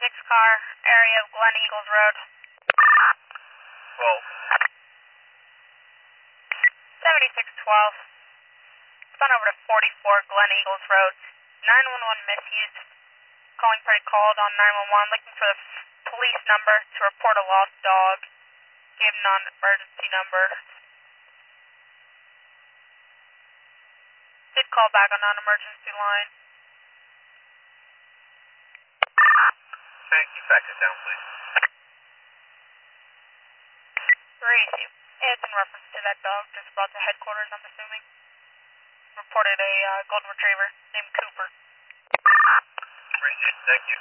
car, area of Glen Eagles Road. Well, 7612. It's on over to 44 Glen Eagles Road. 911 misuse. Calling for a called on 911, looking for the police number to report a lost dog. Give non-emergency number. Did call back on non-emergency line. can you fax it down, please? Receive. It's in reference to that dog just brought to headquarters, I'm assuming. Reported a golden retriever named Cooper. Receive, thank you.